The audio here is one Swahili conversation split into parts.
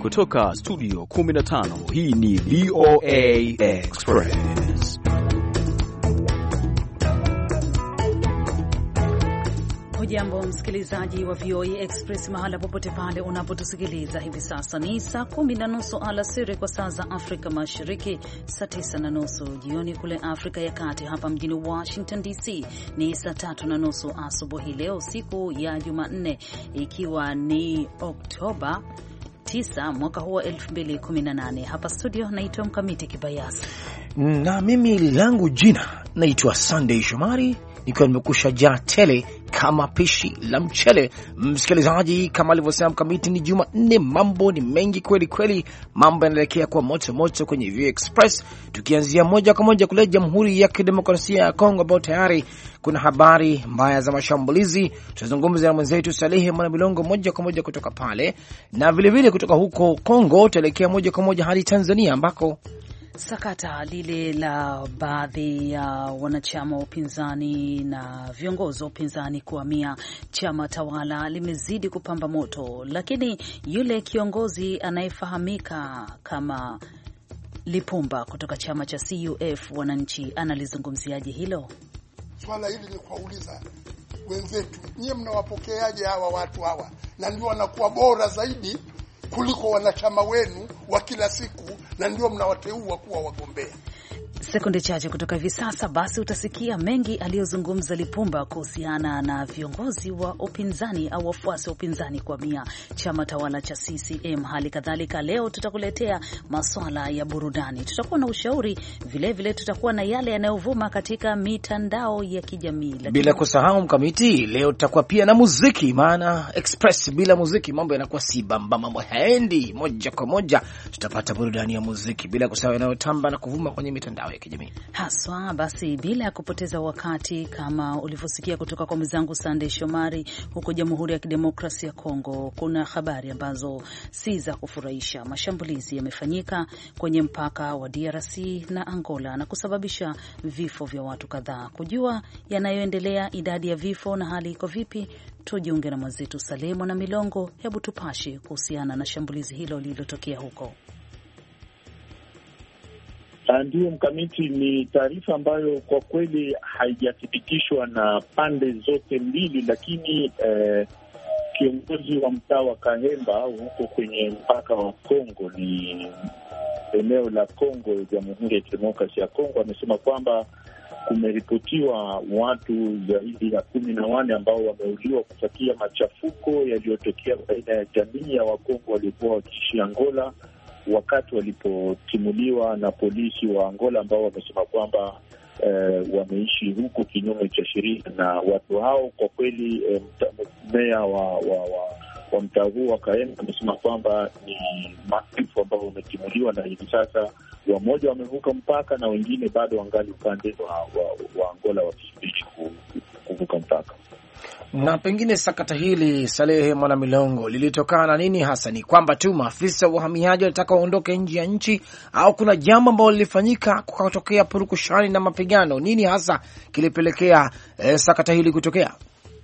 Kutoka studio 15, hii ni VOA Express. Hujambo msikilizaji wa VOA Express mahala popote pale unapotusikiliza hivi sasa. Ni saa 10:30 alasiri kwa saa za Afrika Mashariki, saa 9:30 jioni kule Afrika ya Kati. Hapa mjini Washington DC ni saa 3:30 asubuhi. Leo siku ya Jumanne, ikiwa ni Oktoba 9 mwaka huu wa 2018. Hapa studio naitwa Mkamiti Kibayasi na mimi langu jina naitwa Sunday Shomari, nikiwa nimekusha jaa tele kama pishi la mchele. Msikilizaji, kama alivyosema Mkamiti, ni Jumanne, mambo ni mengi kweli kweli. Mambo yanaelekea kwa moto moto kwenye VOA Express, tukianzia moja kwa moja kule Jamhuri ya Kidemokrasia ya Kongo, ambao tayari kuna habari mbaya za mashambulizi. Tutazungumza na mwenzetu Salehe Mwanamilongo moja kwa moja kutoka pale, na vile vile kutoka huko Kongo tuelekea moja kwa moja hadi Tanzania, ambako sakata lile la baadhi ya wanachama wa upinzani na viongozi wa upinzani kuhamia chama tawala limezidi kupamba moto, lakini yule kiongozi anayefahamika kama Lipumba kutoka chama cha CUF wananchi analizungumziaje hilo? Swala hili ni kuuliza wenzetu, nyie mnawapokeaje hawa watu hawa? Na ndio wanakuwa bora zaidi kuliko wanachama wenu wa kila siku, na ndio mnawateua kuwa wagombea. Sekunde chache kutoka hivi sasa basi utasikia mengi aliyozungumza Lipumba kuhusiana na viongozi wa upinzani au wafuasi wa upinzani kuhamia chama tawala cha CCM. Hali kadhalika leo tutakuletea masuala ya burudani, tutakuwa na ushauri, vile vile tutakuwa na yale yanayovuma katika mitandao ya kijamii. Bila kusahau Mkamiti, leo tutakuwa pia na muziki, maana Express bila muziki mambo yanakuwa si bamba, mambo haendi moja kwa moja. Tutapata burudani ya muziki, bila kusahau yanayotamba na kuvuma kwenye mitandao ya kijamii haswa. Basi bila ya kupoteza wakati, kama ulivyosikia kutoka kwa mwenzangu Sunday Shomari, huko Jamhuri ya Kidemokrasia ya Kongo kuna habari ambazo si za kufurahisha. Mashambulizi yamefanyika kwenye mpaka wa DRC na Angola na kusababisha vifo vya watu kadhaa. Kujua yanayoendelea, idadi ya vifo na hali iko vipi, tujiunge na mwenzetu Salemo na Milongo. Hebu tupashe kuhusiana na shambulizi hilo lililotokea huko. Ndio Mkamiti, ni taarifa ambayo kwa kweli haijathibitishwa na pande zote mbili, lakini kiongozi wa mtaa wa Kahemba huko kwenye mpaka wa Kongo, ni eneo la Kongo, Jamhuri ya Kidemokrasia ya Kongo, amesema kwamba kumeripotiwa watu zaidi ya 14 ambao wameuliwa kufuatia machafuko yaliyotokea baina ya jamii ya Wakongo waliokuwa wakiishi Angola wakati walipotimuliwa na polisi wa Angola, ambao wamesema kwamba wameishi huko kinyume cha sheria. Na watu hao kwa kweli, meya wa mtaa huu wa Kaemba amesema kwamba ni maelfu ambao wametimuliwa, na hivi sasa wamoja wamevuka mpaka na wengine bado wangali upande wa Angola wakisubiri kuvuka mpaka. Na pengine sakata hili, Salehe Mwanamilongo, lilitokana na nini hasa? Ni kwamba tu maafisa wa uhamiaji walitaka waondoke nje ya nchi, au kuna jambo ambalo lilifanyika kukatokea purukushani na mapigano? Nini hasa kilipelekea sakata hili kutokea?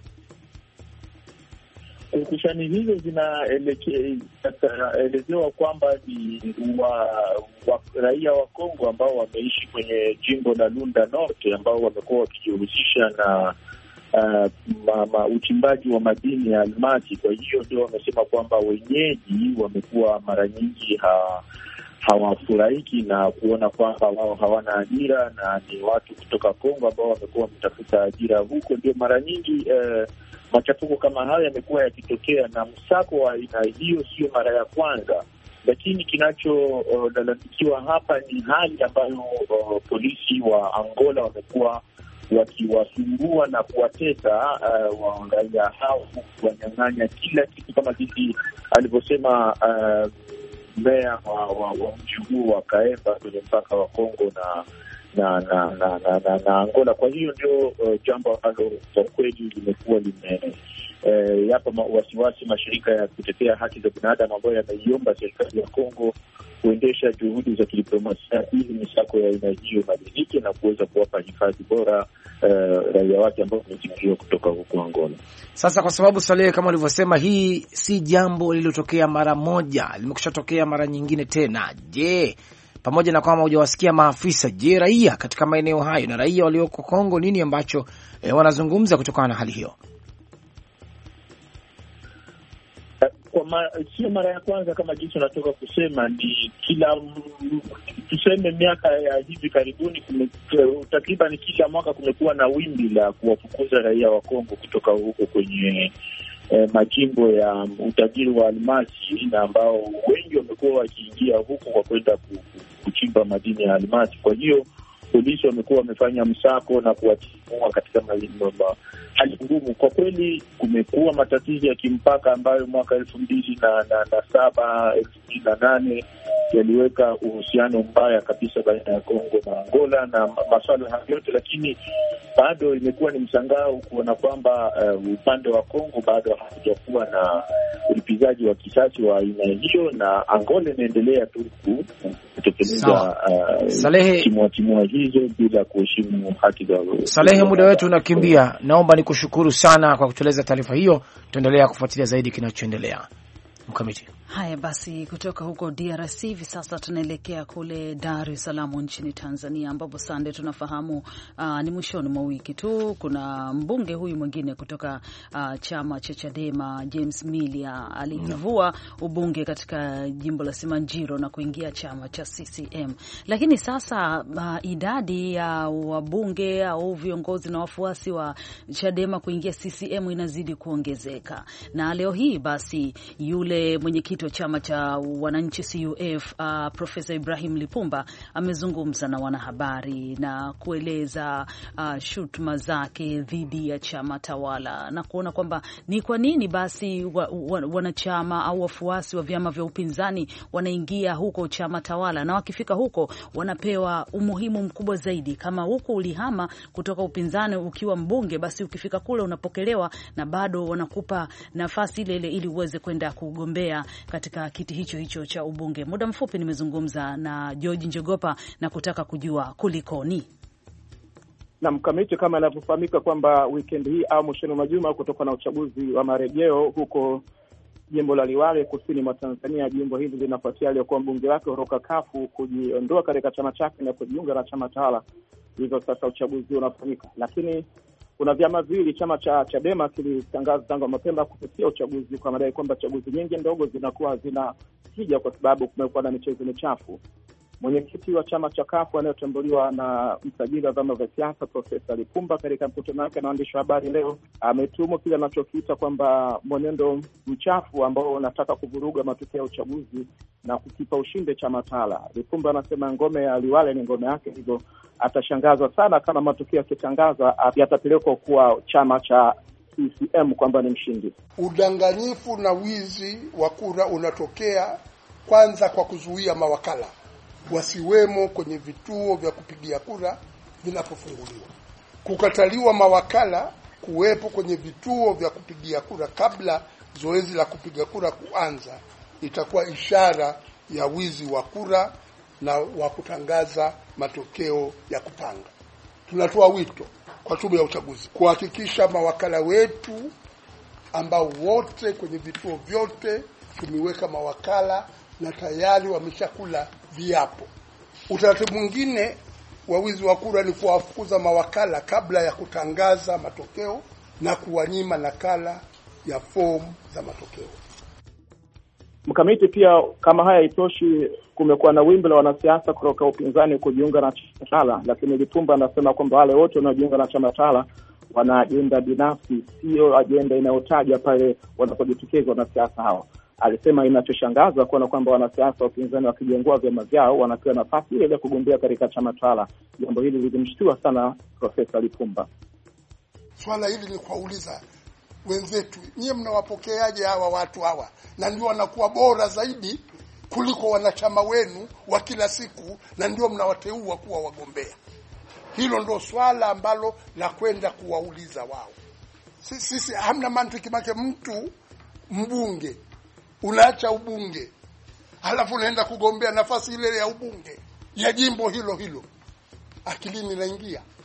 Purukushani hizo zinaelezewa kwamba ni raia wa Kongo ambao wameishi kwenye jimbo la Lunda Norte, ambao wamekuwa wakijihusisha na uchimbaji wa madini ya almasi. Kwa hiyo ndio wamesema kwamba wenyeji wamekuwa mara nyingi hawafurahiki na kuona kwamba wao hawana ajira, na ni watu kutoka Kongo ambao wamekuwa wametafuta ajira huko. Ndio mara nyingi machafuko kama hayo yamekuwa yakitokea, na msako wa aina hiyo sio mara ya kwanza. Lakini kinacholalamikiwa hapa ni hali ambayo polisi wa Angola wamekuwa wakiwasumbua na kuwatesa raia hao, kuwanyang'anya kila kitu, kama jinsi alivyosema meya wa mji huu wa Kaemba kwenye mpaka wa Kongo na Angola. Kwa hiyo ndio jambo ambalo kwa kweli limekuwa yapa wasiwasi mashirika ya kutetea haki za binadamu ambayo yameiomba serikali ya Kongo kuendesha juhudi za kidiplomasia ili misako ya aina hiyo malizike na kuweza kuwapa hifadhi bora raia wake ambao wamechukuliwa kutoka huko Angola. Sasa kwa sababu Saleh, kama ulivyosema, hii si jambo lililotokea mara moja, limekushatokea mara nyingine tena. Je, pamoja na kwamba hujawasikia maafisa, je, raia katika maeneo hayo na raia walioko Kongo, nini ambacho wanazungumza kutokana na hali hiyo? Sio mara ya kwanza kama jinsi unatoka kusema, ni kila tuseme miaka ya hivi karibuni takriban kila mwaka kumekuwa na wimbi la kuwafukuza raia wa Kongo kutoka huko kwenye majimbo ya utajiri wa almasi, na ambao wengi wamekuwa wakiingia huko kwa kwenda kuchimba madini ya almasi. Kwa hiyo polisi wamekuwa wamefanya msako na kuwatimua katika hali ngumu. Kwa kweli kumekuwa matatizo ya kimpaka ambayo mwaka 2007 2008 yaliweka uhusiano mbaya kabisa baina ya Kongo na Angola na masuala hayo yote, lakini bado imekuwa ni mshangao kuona kwamba upande wa Kongo bado hakujakuwa na ulipizaji wa kisasi wa aina hiyo, na Angola inaendelea tu kutekeleza timua hizo bila kuheshimu haki za Salehe. Muda wetu unakimbia, naomba nikushukuru sana kwa kutueleza taarifa hiyo. Tuendelea kufuatilia zaidi kinachoendelea. Mkamiti. Haya basi, kutoka huko DRC hivi sasa tunaelekea kule Dar es Salaam nchini Tanzania, ambapo Sunday tunafahamu ni mwishoni mwa wiki tu kuna mbunge huyu mwingine kutoka chama cha Chadema, James Milia, alivua ubunge katika jimbo la Simanjiro na kuingia chama cha CCM. Lakini sasa idadi ya wabunge au viongozi na wafuasi wa Chadema kuingia CCM inazidi kuongezeka, na leo hii basi yule mwenyekiti wa chama cha wananchi CUF Profesa Ibrahim Lipumba amezungumza na wanahabari na kueleza shutuma zake dhidi ya chama tawala na kuona kwamba ni kwa nini basi wanachama au wafuasi wa vyama vya upinzani wanaingia huko chama tawala, na wakifika huko wanapewa umuhimu mkubwa zaidi. Kama huko ulihama kutoka upinzani ukiwa mbunge, basi ukifika kule unapokelewa na bado wanakupa nafasi ile ile ili uweze kwenda kugombea katika kiti hicho cha ubunge. Muda mfupi nimezungumza na George Njogopa na kutaka kujua kulikoni. Na mkamiti, kama inavyofahamika kwamba weekend hii au mwishoni mwa juma kutoka na uchaguzi wa marejeo huko jimbo la Liwale kusini mwa Tanzania, jimbo hili linafuatia aliyokuwa mbunge wake Roka Kafu kujiondoa katika chama chake na kujiunga na chama tawala. Hivyo sasa uchaguzi unafanyika, lakini kuna vyama viwili. Chama cha Chadema kilitangaza tangu mapema kupitia uchaguzi kwa madai kwamba chaguzi nyingi ndogo zinakuwa hazina tija kwa sababu kumekuwa na michezo michafu. Mwenyekiti wa chama cha Kafu anayotambuliwa na msajili wa vyama vya siasa Profesa Lipumba katika mkutano wake na waandishi wa habari leo ametuhumu kile anachokiita kwamba mwenendo mchafu ambao unataka kuvuruga matokeo ya uchaguzi na kukipa ushindi chama tawala. Lipumba anasema ngome ya Liwale ni ngome yake, hivyo atashangazwa sana kama matokeo yakitangazwa yatapelekwa kuwa chama cha CCM kwamba ni mshindi. Udanganyifu na wizi wa kura unatokea kwanza kwa kuzuia mawakala wasiwemo kwenye vituo vya kupigia kura vinapofunguliwa. Kukataliwa mawakala kuwepo kwenye vituo vya kupigia kura kabla zoezi la kupiga kura kuanza itakuwa ishara ya wizi wa kura na wa kutangaza matokeo ya kupanga. Tunatoa wito kwa tume ya uchaguzi kuhakikisha mawakala wetu ambao wote kwenye vituo vyote tumeweka mawakala na tayari wameshakula viapo. Utaratibu mwingine wa wizi wa kura ni kuwafukuza mawakala kabla ya kutangaza matokeo na kuwanyima nakala ya fomu za matokeo. Mkamiti, pia kama haya itoshi, kumekuwa na wimbi la wanasiasa kutoka upinzani kujiunga na chama tawala, lakini Lipumba anasema kwamba wale wote wanaojiunga na chama tawala wana ajenda binafsi, sio ajenda inayotaja pale wanapojitokeza wanasiasa hao. Alisema inachoshangaza kuona kwamba wanasiasa wa upinzani wakijengua vyama vyao wanapewa nafasi ile ya kugombea katika chama tawala. Jambo hili lilimshtua sana Profesa Lipumba. Swala hili ni kuuliza wenzetu, nyie mnawapokeaje hawa watu hawa? Na ndio wanakuwa bora zaidi kuliko wanachama wenu wa kila siku, na ndio mnawateua kuwa wagombea. Hilo ndio swala ambalo la kwenda kuwauliza wao. Sisi hamna mantiki make mtu mbunge unaacha ubunge halafu unaenda kugombea nafasi ile ya ubunge ya jimbo hilo hilo. Akilini laingia.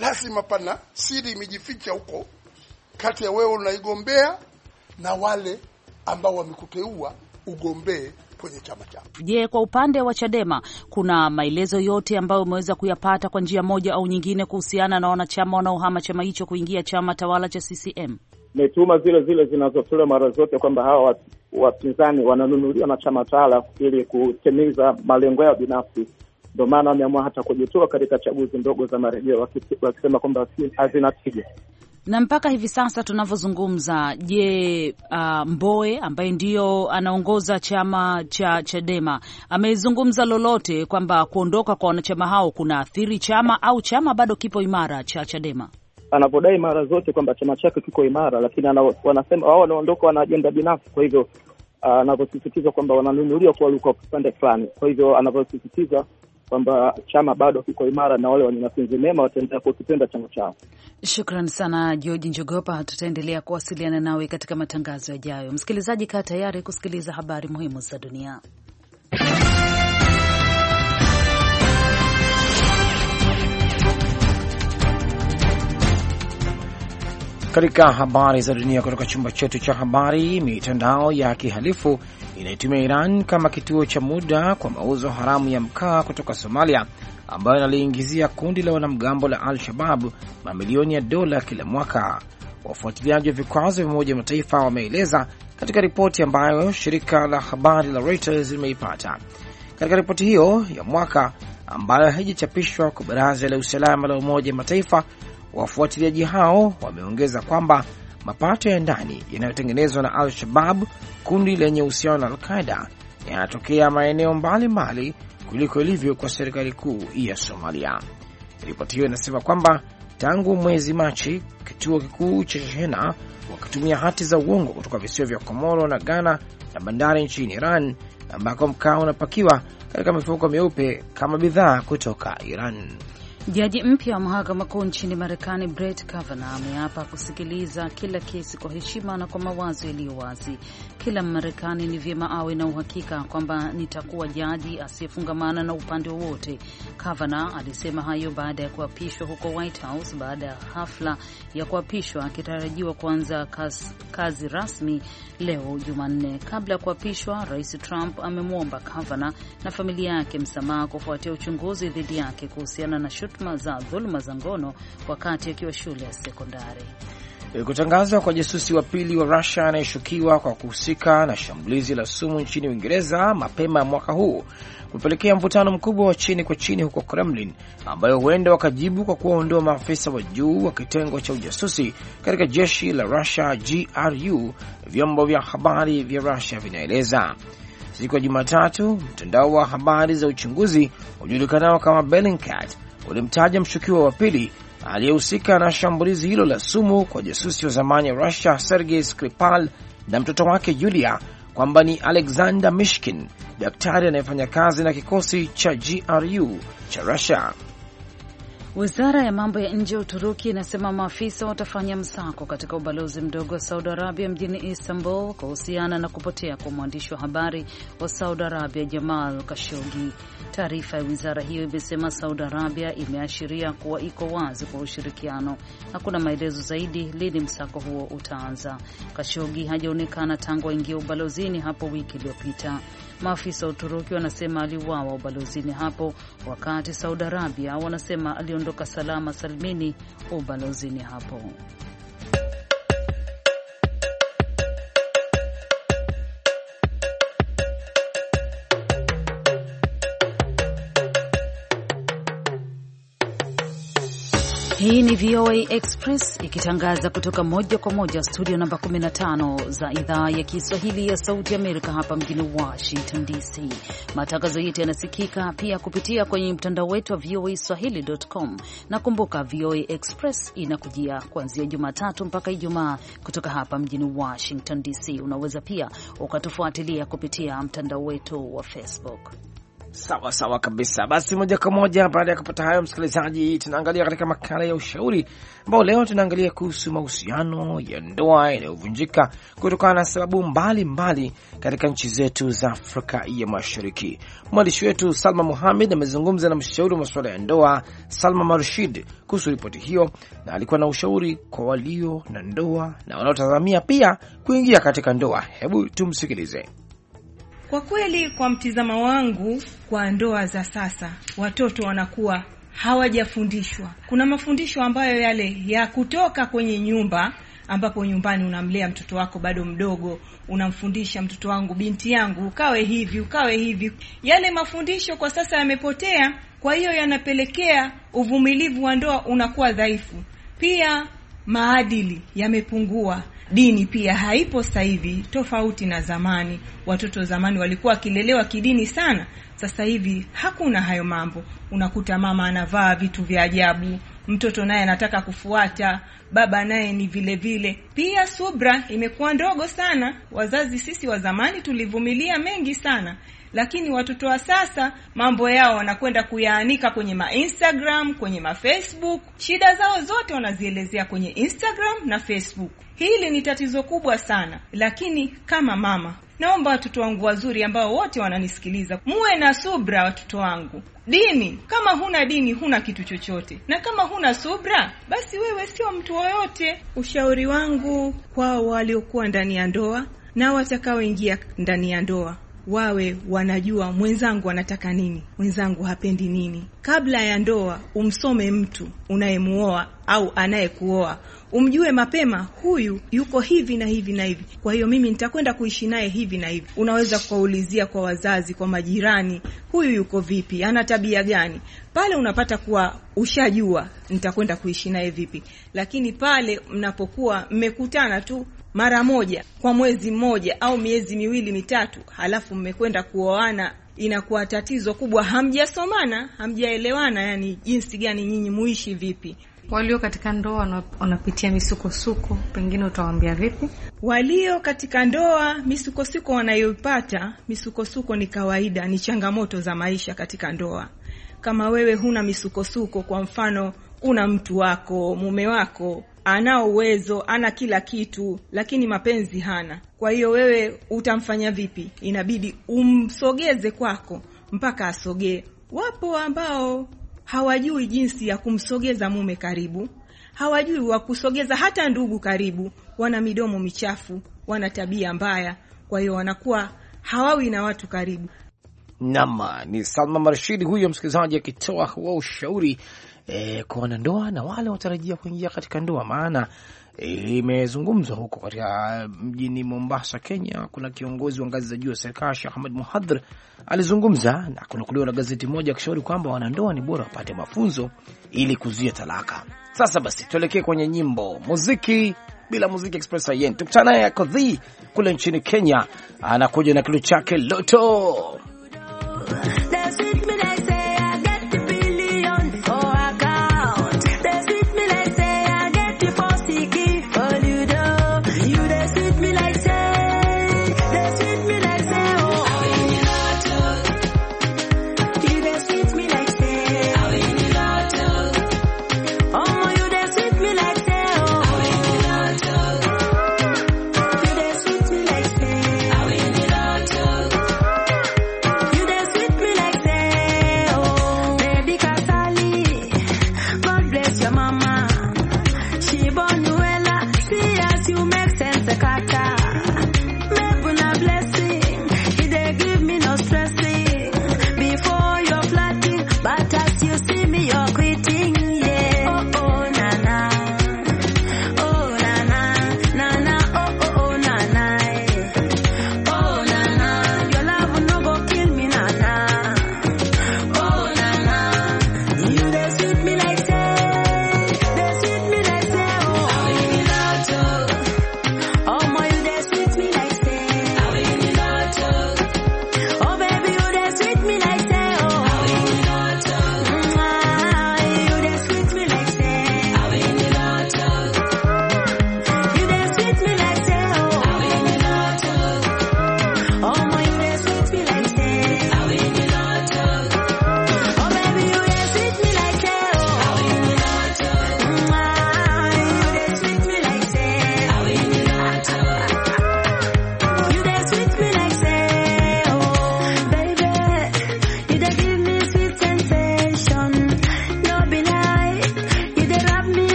lazima pana siri imejificha huko kati ya wewe unaigombea na wale ambao wamekuteua ugombee kwenye chama chako. Je, kwa upande wa Chadema kuna maelezo yote ambayo umeweza kuyapata kwa njia moja au nyingine kuhusiana na wanachama wanaohama chama hicho kuingia chama tawala cha CCM? Ni tuhuma zile zile zinazotolewa mara zote kwamba hawa wapinzani wananunuliwa na chama tawala ili kutimiza malengo yao binafsi. Ndio maana wameamua hata kujitoa katika chaguzi ndogo za marejeo, wakisema kwamba hazina tija. Na mpaka hivi sasa tunavyozungumza, je, Mbowe ambaye ndio anaongoza chama cha Chadema amezungumza lolote kwamba kuondoka kwa wanachama hao kunaathiri chama au chama bado kipo imara cha Chadema? Anapodai mara zote kwamba chama chake kiko imara, lakini wanasema wao wanaondoka wana ajenda binafsi. Kwa hivyo anavyosisitiza kwamba wananunuliwa kwa upande fulani. Kwa hivyo anavyosisitiza kwamba chama bado kiko imara na wale wenye mapenzi mema wataendelea kukipenda chama chao. Shukrani sana George Njogopa, tutaendelea kuwasiliana nawe katika matangazo yajayo. Msikilizaji, kaa tayari kusikiliza habari muhimu za dunia. Katika habari za dunia kutoka chumba chetu cha habari, mitandao ya kihalifu inaitumia Iran kama kituo cha muda kwa mauzo haramu ya mkaa kutoka Somalia, ambayo inaliingizia kundi la wanamgambo la Al-Shabaab mamilioni ya dola kila mwaka. Wafuatiliaji wa vikwazo vya Umoja wa Mataifa wameeleza katika ripoti ambayo shirika la habari la Reuters limeipata. Katika ripoti hiyo ya mwaka ambayo haijachapishwa kwa Baraza la Usalama la Umoja wa Mataifa, wafuatiliaji hao wameongeza kwamba mapato ya ndani yanayotengenezwa na Al-Shabaab, kundi lenye uhusiano na Al-Qaeda, yanatokea maeneo mbalimbali kuliko ilivyo kwa serikali kuu ya Somalia. Ripoti hiyo inasema kwamba tangu mwezi Machi, kituo kikuu cha shehena wakitumia hati za uongo kutoka visiwa vya Komoro na Ghana na bandari nchini Iran, ambako mkaa unapakiwa katika mifuko meupe kama bidhaa kutoka Iran. Jaji mpya wa mahakama kuu nchini Marekani Brett Kavanaugh ameapa kusikiliza kila kesi kwa heshima na kwa mawazo yaliyo wazi. Kila Marekani ni vyema awe na uhakika kwamba nitakuwa jaji asiyefungamana na upande wowote. Kavanaugh alisema hayo baada ya kuapishwa huko White House, baada ya hafla ya kuapishwa akitarajiwa kuanza kazi rasmi leo Jumanne. Kabla ya kuapishwa, Rais Trump amemwomba Kavanaugh na familia yake msamaha kufuatia uchunguzi dhidi yake kuhusiana na shutuma za dhuluma za ngono wakati akiwa shule ya sekondari. Kutangazwa kwa jasusi wa pili wa Russia anayeshukiwa kwa kuhusika na shambulizi la sumu nchini Uingereza mapema mwaka huu kupelekea mvutano mkubwa wa chini kwa chini huko Kremlin, ambayo huenda wakajibu kwa kuwaondoa maafisa wa juu wa kitengo cha ujasusi katika jeshi la Russia GRU, vyombo vya habari vya Russia vinaeleza. Siku ya Jumatatu, mtandao wa habari za uchunguzi ujulikanao kama Bellingcat ulimtaja mshukiwa wa pili aliyehusika na shambulizi hilo la sumu kwa jasusi wa zamani wa Russia Sergei Skripal na mtoto wake Yulia kwamba ni Alexander Mishkin, daktari anayefanya kazi na kikosi cha GRU cha Russia. Wizara ya mambo ya nje ya Uturuki inasema maafisa watafanya msako katika ubalozi mdogo wa Saudi Arabia mjini Istanbul kuhusiana na kupotea kwa mwandishi wa habari wa Saudi Arabia Jamal Khashoggi. Taarifa ya wizara hiyo imesema Saudi Arabia imeashiria kuwa iko wazi kwa ushirikiano. Hakuna maelezo zaidi lini msako huo utaanza. Khashoggi hajaonekana tangu aingia ubalozini hapo wiki iliyopita. Maafisa wa Uturuki wanasema aliuawa ubalozini hapo, wakati Saudi Arabia wanasema aliondoka salama salmini ubalozini hapo. Hii ni VOA Express ikitangaza kutoka moja kwa moja studio namba 15 za idhaa ya Kiswahili ya Sauti Amerika hapa mjini Washington DC. Matangazo yetu yanasikika pia kupitia kwenye mtandao wetu wa voaswahili.com. Na kumbuka VOA Express inakujia kuanzia Jumatatu mpaka Ijumaa kutoka hapa mjini Washington DC. Unaweza pia ukatufuatilia kupitia mtandao wetu wa Facebook. Sawa sawa kabisa. Basi moja kwa moja baada ya kupata hayo, msikilizaji, tunaangalia katika makala ya ushauri ambao leo tunaangalia kuhusu mahusiano ya ndoa yanayovunjika kutokana na sababu mbalimbali katika nchi zetu za Afrika ya Mashariki. Mwandishi wetu Salma Mohamed amezungumza na mshauri wa masuala ya ndoa Salma Marshid kuhusu ripoti hiyo, na alikuwa na ushauri kwa walio na ndoa na wanaotazamia pia kuingia katika ndoa. Hebu tumsikilize. Kwa kweli, kwa mtizamo wangu, kwa ndoa za sasa watoto wanakuwa hawajafundishwa. Kuna mafundisho ambayo yale ya kutoka kwenye nyumba, ambapo nyumbani unamlea mtoto wako bado mdogo, unamfundisha mtoto wangu, binti yangu, ukawe hivi, ukawe hivi. Yale mafundisho kwa sasa yamepotea, kwa hiyo yanapelekea uvumilivu wa ndoa unakuwa dhaifu. Pia maadili yamepungua. Dini pia haipo sasa hivi, tofauti na zamani. Watoto zamani walikuwa kilelewa kidini sana. Sasa hivi hakuna hayo mambo. Unakuta mama anavaa vitu vya ajabu, mtoto naye anataka kufuata, baba naye ni vile vile. Pia subra imekuwa ndogo sana. Wazazi sisi wa zamani tulivumilia mengi sana, lakini watoto wa sasa mambo yao wanakwenda kuyaanika kwenye Instagram, kwenye Facebook. Shida zao zote wanazielezea kwenye Instagram na Facebook. Hili ni tatizo kubwa sana. Lakini kama mama, naomba watoto wangu wazuri ambao wote wananisikiliza, muwe na subra watoto wangu. Dini, kama huna dini huna kitu chochote, na kama huna subra basi wewe sio mtu yoyote. Ushauri wangu kwa waliokuwa ndani ya ndoa na watakaoingia ndani ya ndoa, wawe wanajua mwenzangu anataka nini, mwenzangu hapendi nini. Kabla ya ndoa umsome mtu unayemuoa au anayekuoa, umjue mapema, huyu yuko hivi na hivi na hivi, kwa hiyo mimi nitakwenda kuishi naye hivi na hivi. Unaweza kuulizia kwa wazazi, kwa majirani, huyu yuko vipi, ana tabia gani. Pale unapata kuwa ushajua nitakwenda kuishi naye vipi. Lakini pale mnapokuwa mmekutana tu mara moja kwa mwezi mmoja au miezi miwili mitatu, halafu mmekwenda kuoana, inakuwa tatizo kubwa. Hamjasomana, hamjaelewana, yani jinsi gani nyinyi muishi vipi. Walio katika ndoa wanapitia misukosuko, pengine utawaambia vipi? Walio katika ndoa, misukosuko wanayopata, misukosuko ni kawaida, ni changamoto za maisha katika ndoa. Kama wewe huna misukosuko, kwa mfano una mtu wako, mume wako ana uwezo, ana kila kitu, lakini mapenzi hana, kwa hiyo wewe utamfanya vipi? Inabidi umsogeze kwako mpaka asogee. Wapo ambao hawajui jinsi ya kumsogeza mume karibu, hawajui wa kusogeza hata ndugu karibu, wana midomo michafu, wana tabia mbaya, kwa hiyo wanakuwa hawawi na watu karibu. Nama ni Salma Marshid huyo msikilizaji akitoa huo ushauri kwa wanandoa na wale watarajia kuingia katika ndoa. Maana imezungumzwa huko katika mjini Mombasa, Kenya. Kuna kiongozi wa ngazi za juu wa serikali Sheikh Ahmed Muhadhir alizungumza na kunukuliwa na gazeti moja akishauri kwamba wanandoa ni bora wapate mafunzo ili kuzuia talaka. Sasa basi tuelekee kwenye nyimbo, muziki. Bila muziki express yen tukutana naye Kodhi kule nchini Kenya, anakuja na kitu chake Loto. Me like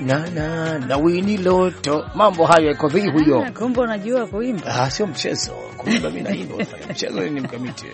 na Winnie Loto. Mambo hayo yako vipi huyo? Kumbe unajua kuimba. Sio mchezo. Kuimba mimi naimba. Mchezo ni mkamiti.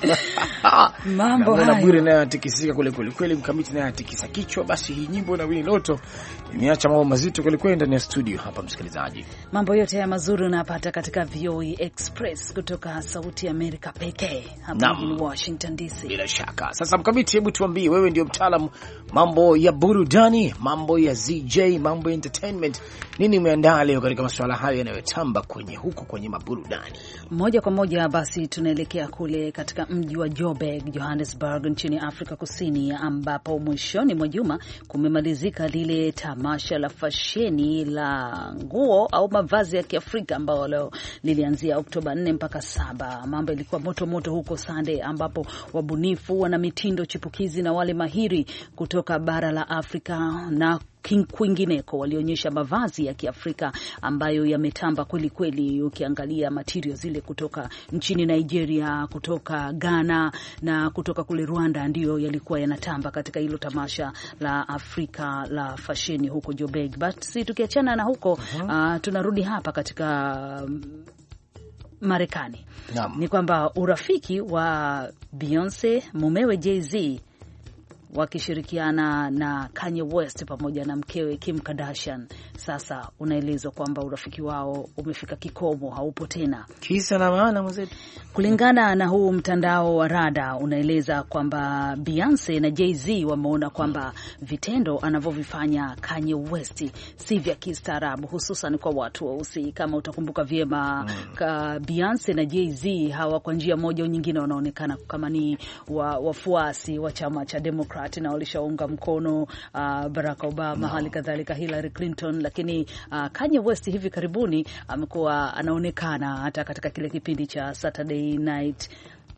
Mambo hayo. Na Bwire naye atikisika kule kweli, mkamiti naye atikisa kichwa. Basi hii nyimbo na Winnie Loto imeacha mambo mazito kweli ndani ya studio hapa, msikilizaji. Mambo yote ya mazuri unapata katika VOA Express kutoka Sauti ya Amerika pekee hapa mjini Washington DC. Bila shaka. Sasa mkamiti, hebu tuambie, wewe ndio mtaalamu mambo ya burudani, mambo ya ZJ, mambo ya entertainment. Nini umeandaa leo katika masuala hayo yanayotamba kwenye maburudani? Moja kwa moja basi tunaelekea kule katika mji wa Joburg, Johannesburg nchini Afrika Kusini, ambapo mwishoni mwa juma kumemalizika lile tamasha la fasheni la nguo au mavazi ya Kiafrika ambao leo lilianzia Oktoba 4 mpaka 7. Mambo ilikuwa moto huko Sunday, ambapo wabunifu, wana mitindo chipukizi na wale mahiri kutoka bara la Afrika na kwingineko walionyesha mavazi ya Kiafrika ambayo yametamba kweli. Ukiangalia material zile kutoka nchini Nigeria, kutoka Ghana na kutoka kule Rwanda, ndio yalikuwa yanatamba katika hilo tamasha la Afrika la fasheni huko Joburg. Basi tukiachana na huko tunarudi hapa katika Marekani. Ni kwamba urafiki wa Beyonce, mumewe Jay-Z, wakishirikiana na Kanye West pamoja na mkewe Kim Kardashian, sasa unaelezwa kwamba urafiki wao umefika kikomo, haupo tena. Kisa na maana mzetu. Kulingana na huu mtandao wa Rada, unaeleza kwamba Beyonce na Jay-Z wameona kwamba vitendo anavyovifanya Kanye West si vya kistaarabu, hususan kwa watu weusi. Kama utakumbuka vyema, Beyonce na Jay-Z hawa kwa njia moja au nyingine wanaonekana kama ni wafuasi wa chama cha Democrat na walishaunga mkono Barack Obama, hali kadhalika Hillary Clinton, lakini Kanye West hivi karibuni amekuwa anaonekana hata katika kile kipindi cha Saturday Night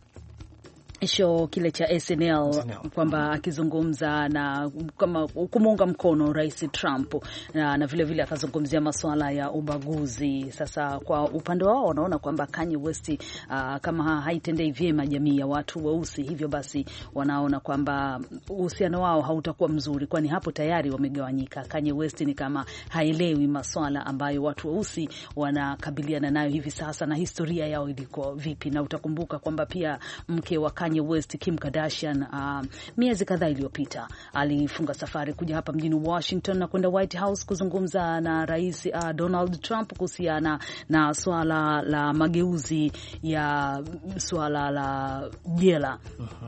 show kile cha SNL kwamba akizungumza na kama kumuunga mkono Rais Trump na vile akazungumzia masuala ya ubaguzi. Sasa kwa upande wao wanaona kwamba Kanye West kama haitendei vyema jamii ya watu weusi, hivyo basi wanaona kwamba uhusiano wao hautakuwa mzuri, kwani hapo tayari wamegawanyika. Kanye West ni kama haelewi masuala ambayo watu weusi wanakabiliana nayo hivi sasa na historia yao iliko vipi. Na utakumbuka kwamba pia mke wa Kanye West, Kim Kardashian, miezi kadhaa iliyopita alifunga safari kuja hapa mjini Washington na kwenda White House kuzungumza na Rais Donald Trump kuhusiana na swala la mageuzi ya swala la jela.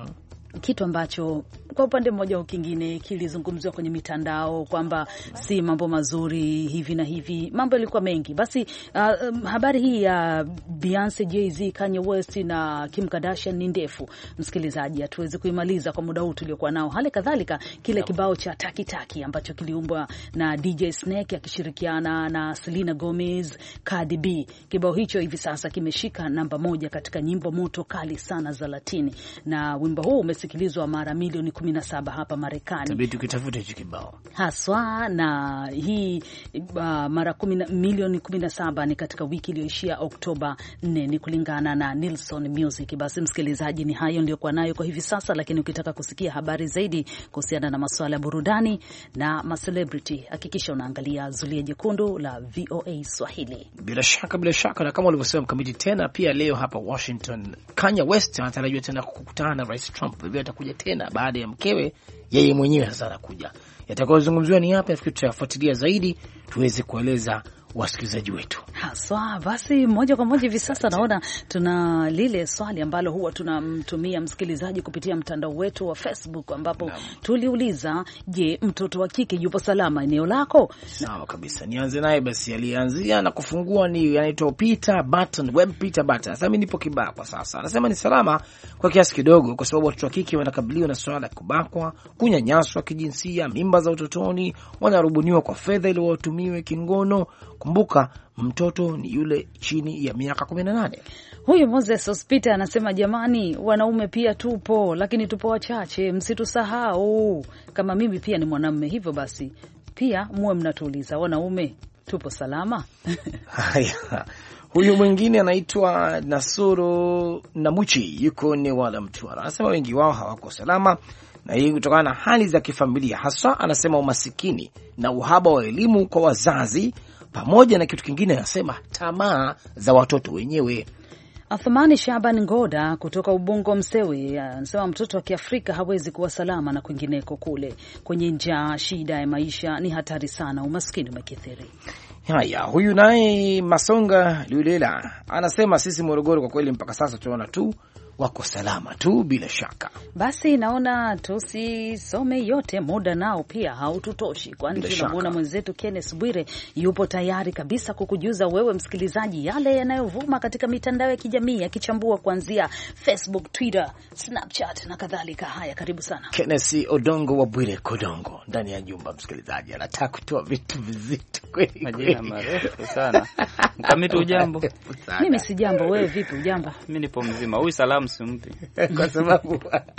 Kitu ambacho kwa upande mmoja au kingine kilizungumziwa kwenye mitandao kwamba si mambo mazuri hivi na hivi, mambo yalikuwa mengi. Basi habari hii ya Beyonce, Jay-Z, Kanye West na Kim Kardashian ni ndefu, msikilizaji, hatuwezi kuimaliza kwa muda huu tuliokuwa nao. Hali kadhalika kile kibao cha Taki Taki ambacho kiliumbwa na DJ Snake akishirikiana na Selena Gomez, Cardi B, kibao hicho hivi sasa kimeshika namba 1 katika nyimbo moto kali sana za Latini, na wimbo huu umesikilizwa mara milioni 17 hapa Marekani. Tabidi ukitafuta hicho kibao haswa, na hii mara milioni 17 ni katika wiki iliyoishia Oktoba 4, ni kulingana na Nielsen Music. Basi msikilizaji, ni hayo ndio kwa nayo kwa hivi sasa, lakini ukitaka kusikia habari zaidi kuhusiana na masuala ya burudani na ma-celebrity, hakikisha unaangalia Zulia Jekundu la VOA Swahili. Bila shaka, na kama ulivyosema mkamiti, tena pia leo hapa Washington, Kanye West anatarajiwa tena kukutana na Rais Trump. Vivyo atakuja tena baada ya mkewe, yeye mwenyewe sasa anakuja. Yatakayozungumziwa ni yapi? Nafikiri tutafuatilia zaidi tuweze kueleza wasikilizaji wetu haswa. Basi moja kwa moja hivi sasa naona tuna lile swali ambalo huwa tunamtumia msikilizaji kupitia mtandao wetu wa Facebook, ambapo tuliuliza, je, mtoto wa kike yupo salama eneo lako? Sawa kabisa, nianze naye basi. Alianzia na kufungua ni anaitwa Peter Button, Web Peter Button. Sasa mimi nipo Kibaa kwa sasa. Anasema ni salama kwa kiasi kidogo, kwa sababu watoto wa kike wanakabiliwa na swala la kubakwa, kunyanyaswa kijinsia, mimba za utotoni, wanarubuniwa kwa fedha ili watumiwe kingono. Kumbuka mtoto ni yule chini ya miaka 18. Huyu Moses Hospita anasema, jamani, wanaume pia tupo, lakini tupo wachache, msitusahau. Kama mimi pia ni mwanamume, hivyo basi pia muwe mnatuuliza, wanaume tupo salama? Haya. Huyu mwingine anaitwa Nasoro Namuchi, yuko ni wala Mtwara. Anasema wengi wao hawako salama na hii kutokana na hali za kifamilia, hasa anasema umasikini na uhaba wa elimu kwa wazazi, pamoja na kitu kingine anasema tamaa za watoto wenyewe. Athmani Shaban Ngoda kutoka Ubungo Msewe anasema mtoto wa Kiafrika hawezi kuwa salama na kwingineko kule kwenye njaa, shida ya maisha ni hatari sana, umaskini umekithiri. Haya, huyu naye Masonga Lulela anasema sisi Morogoro kwa kweli mpaka sasa tunaona tu wako salama tu bila shaka. Basi naona tusisome yote, muda nao pia haututoshi, kwani tunamuona mwenzetu Kenneth Bwire yupo tayari kabisa kukujuza wewe msikilizaji yale yanayovuma katika mitandao ya kijamii, akichambua kuanzia Facebook, Twitter, Snapchat na kadhalika. Haya, karibu sana Kenneth Odongo wa Bwire Kodongo ndani ya nyumba. Msikilizaji anataka kutoa vitu vizito kweli, majina marefu sana. Mkamiti ujambo? Mimi si jambo, wewe vipi ujambo? Mimi nipo mzima. Huyu salamu simpi kwa sababu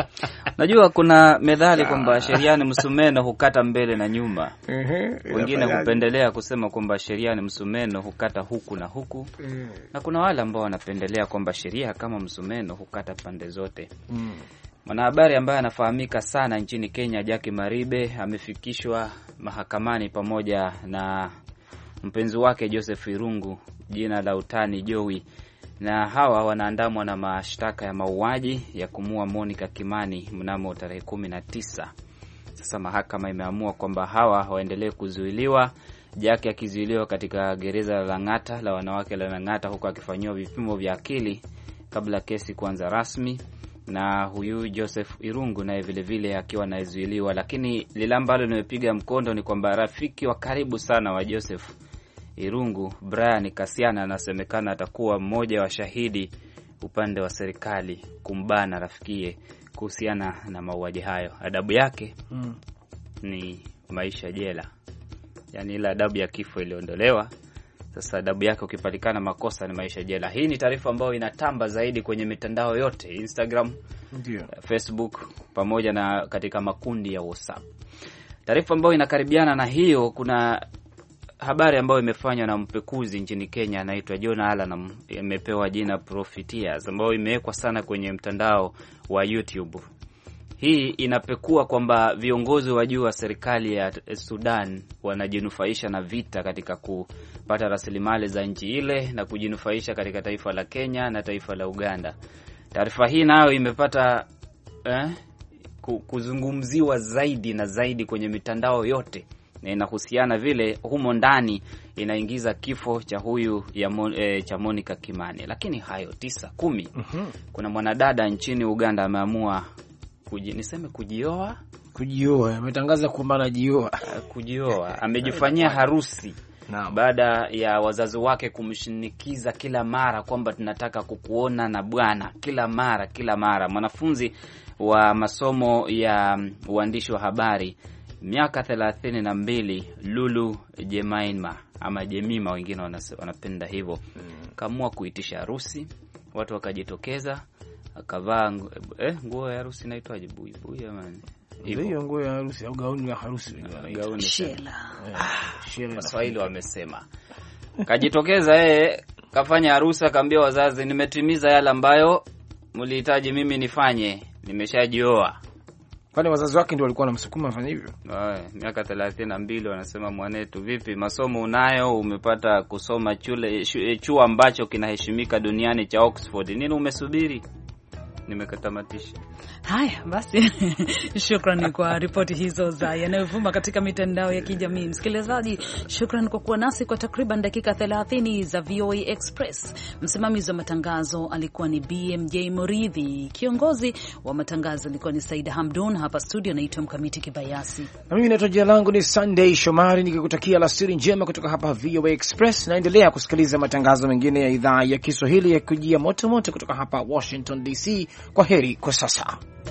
najua kuna methali kwamba sheriani msumeno hukata mbele na nyuma. Wengine hupendelea kusema kwamba sheriani msumeno hukata huku na huku. Na kuna wale ambao wanapendelea kwamba sheria kama msumeno hukata pande zote. Mwanahabari ambaye anafahamika sana nchini Kenya, Jackie Maribe, amefikishwa mahakamani pamoja na mpenzi wake Joseph Irungu, jina la utani Joey, na hawa wanaandamwa na mashtaka ya mauaji ya kumua Monica Kimani mnamo tarehe 19. Sasa mahakama imeamua kwamba hawa waendelee kuzuiliwa, Jackie akizuiliwa katika gereza la Lang'ata la wanawake la Lang'ata, huko akifanyiwa vipimo vya akili kabla kesi kuanza rasmi, na huyu Joseph Irungu naye vile vile akiwa anazuiliwa. Lakini lile ambalo limepiga mkondo ni kwamba rafiki wa karibu sana wa Joseph Irungu, Brian Kasiana, anasemekana atakuwa mmoja wa shahidi upande wa serikali kumbana rafikie kuhusiana na mauaji hayo. Adabu yake ni maisha jela. Yaani ile adabu ya kifo iliondolewa. Sasa adabu yake ukipatikana makosa ni maisha jela. Hii ni taarifa ambayo inatamba zaidi kwenye mitandao yote, Instagram, Facebook pamoja na katika makundi ya WhatsApp. Taarifa ambayo inakaribiana na hiyo, kuna habari ambayo imefanywa na mpekuzi nchini Kenya anaitwa John Allen, imepewa jina Profiteers, ambayo imewekwa sana kwenye mtandao wa YouTube. Hii inapekua kwamba viongozi wa juu wa serikali ya Sudan wanajinufaisha na vita katika kupata rasilimali za nchi ile na kujinufaisha katika taifa la Kenya na taifa la Uganda. Taarifa hii nayo imepata kuzungumziwa zaidi na zaidi kwenye mitandao yote, na inahusiana vile humo ndani inaingiza kifo cha huyu cha Monica Kimani. Lakini hayo 9-10. Kuna mwanadada nchini Uganda ameamua kujioa, ametangaza kwamba kujioa, amejifanyia harusi baada ya wazazi wake kumshinikiza kila mara kwamba tunataka kukuona na bwana, kila mara. Mwanafunzi wa masomo ya uandishi wa habari, miaka 32, Lulu Jemima ama Jemima wengine wanapenda hivyo, kaamua kuitisha harusi. Watu wakajitokeza, akavaa nguo ya harusi inaitwaje, buibui jamani, hiyo nguo ya harusi au gauni ya harusi, gauni shela. Waswahili wamesema. Kajitokeza kafanya harusi, akaambia wazazi, nimetimiza yale ambayo mlihitaji mimi nifanye, nimeshajioa. Kwani wazazi wake ndio walikuwa wanamsukuma afanye hivyo? Miaka 32, wanasema mwanetu, vipi masomo unayo, umepata kusoma chuo ambacho kinaheshimika duniani cha Oxford, nini umesubiri? Nimekatamatisha. Haya basi, shukrani kwa ripoti hizo za yanayovuma katika mitandao ya kijamii. Msikilizaji, shukrani kwa kuwa nasi kwa takriban dakika 30 za VOA Express. Msimamizi wa matangazo alikuwa ni BMJ Muridhi, kiongozi wa matangazo alikuwa ni Saida Hamdun. Hapa studio naitwa Mkamiti Kibayasi, na mimi naitwa jina langu ni Sunday Shomari, nikikutakia alasiri njema kutoka hapa VOA Express. Naendelea kusikiliza matangazo mengine ya idhaa ya Kiswahili ya kujia moto moto kutoka hapa Washington DC. Kwa heri kwa sasa.